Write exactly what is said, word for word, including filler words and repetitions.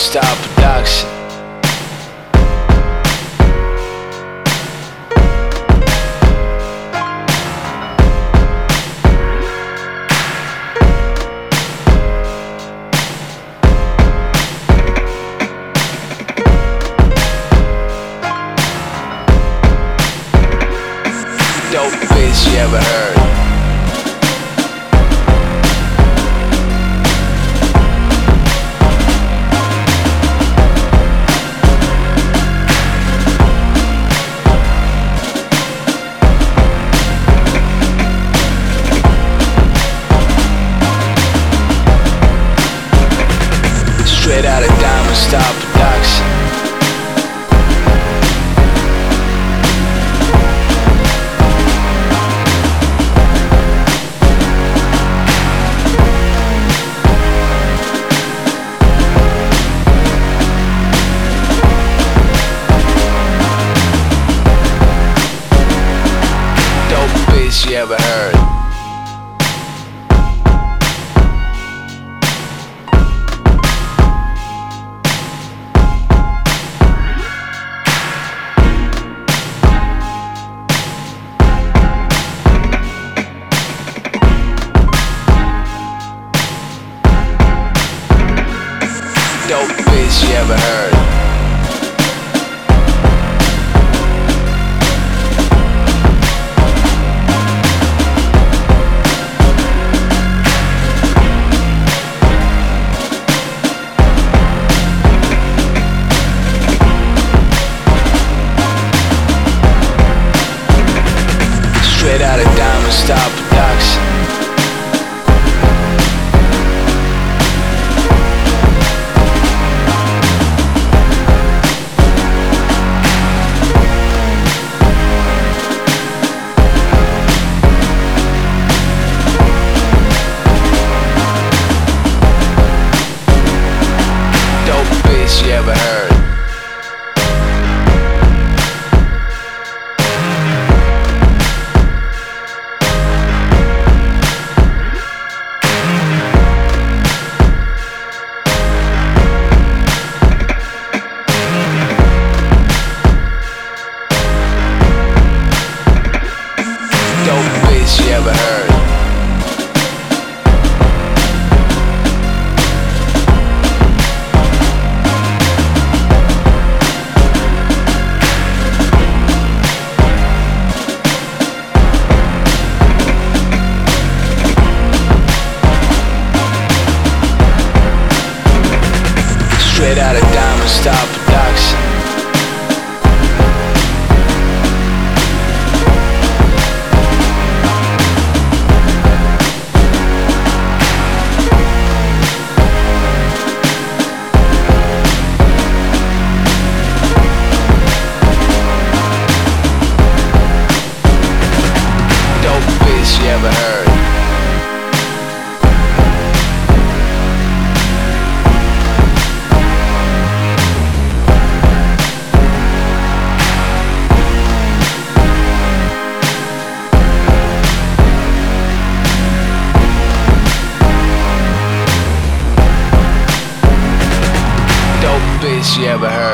Style Production. Dope bitch you ever heard. Straight out of Diamond Style Production. Dope bitch you ever heard. Dope bitch you ever heard. Straight out of Diamond Style Production. You ever heard. Dope bitch you ever heard. Straight out of Diamond Style Production. Dope bitch you ever heard. Bitch you ever heard.